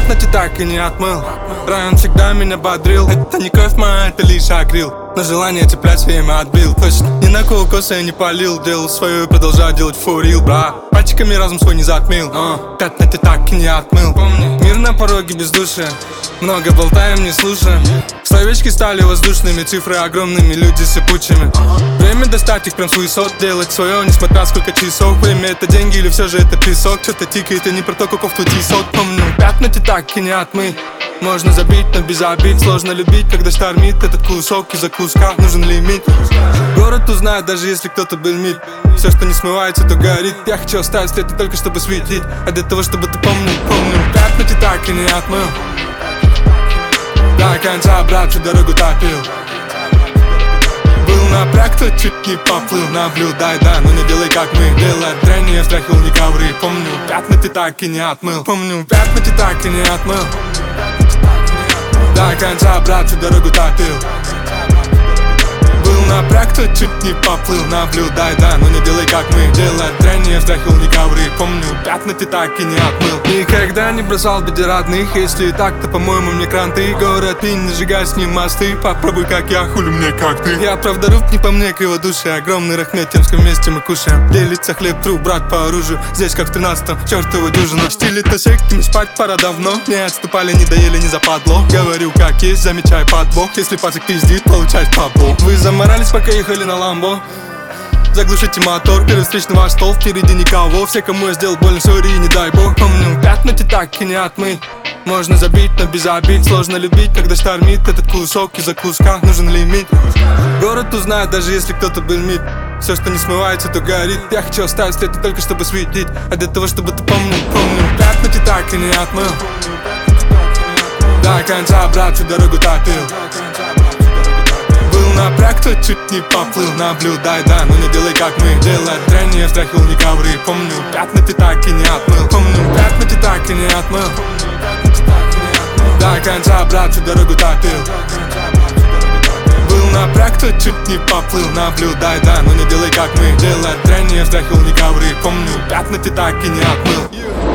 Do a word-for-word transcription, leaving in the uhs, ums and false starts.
пятна ты так и не отмыл. Район всегда меня бодрил. Это не кровь моя, это лишь акрил. Но желание цеплять время отбил. Точно, ни на кого коса я не полил. Делал свое и продолжаю делать фурил, бра. Пальчиками разум свой не затмил. uh, Пятна ты так и не отмыл. Помни, мир на пороге бездушия. Много болтаем, не слушаем. Словечки стали воздушными, цифры огромными, люди сыпучими. Время достать их прям с высот, делать свое, несмотря сколько часов. Время это деньги или все же это песок? Что-то тикает и не про то, каков твой тисок. Помню, пятна ты так и не отмый. Можно забить, но без обид. Сложно любить, когда штормит этот кусок. Из-за куска нужен лимит. Город узнает, даже если кто-то бельмит. Все, что не смывается, то горит. Я хочу оставить след, только чтобы светить. А для того, чтобы ты помнил, помнил. Пятна ты так и не отмыл. До конца, брат, всю дорогу топил. Был напряг, кто чуть не поплыл. Наблюдай, да, но не делай как мы. Делай дрянь, я страхил не ковры. Помню, пятна ты так и не отмыл. Помню, пятна ты так и не отмыл. До конца, брат, всю дорогу топил. Был напряг, кто чуть не поплыл. Наблюдай, да, но не делай как мы. Делай дрянь, я страхил не ковры. Помню, пятна ты так и не отмыл. Никогда не бросал в беде родных. Если так, то, по-моему, мне кранты. Город и не сжигай с ним мосты. Попробуй как я, хули мне как ты. Я правда руб, не по мне, криводушие. Огромный рахмет, темском вместе мы кушаем. Делится хлеб, тру, брат по оружию. Здесь как в тринадцатом, чертова дюжина. Стиль-то сектами, спать пора давно. Не отступали, не доели, не западло. Говорю как есть, замечай подбог. Если пацак пиздит, получай папу. Вы заморались, пока ехали на ламбо. Заглушите мотор, первый встречный ваш стол. Впереди никого, все, кому я сделал больно, сори, не дай бог. Помню, пятна ты так и не отмый. Можно забить, но без обид. Сложно любить, когда штормит этот кусок. Из-за куска нужен лимит. Город узнает, даже если кто-то бельмит. Все, что не смывается, то горит. Я хочу оставить след, только чтобы светить. А для того, чтобы ты помнил, помнил. Пятна ты так и не отмыл. До конца, брат, всю дорогу топил. Был напряг, кто чуть не поплыл. Наблюдай, да, но не делай как мы. Делай дрянь, я страхил не ковры. Помню, пятна ты так и не отмыл. Помню, пятна ты так и не отмыл. До конца, брат, всю дорогу топил. Был напряг, кто чуть не поплыл. Наблюдай, да, но не делай как мы. Делай дрянь, я страхил не ковры. Помню, пятна ты так и не отмыл.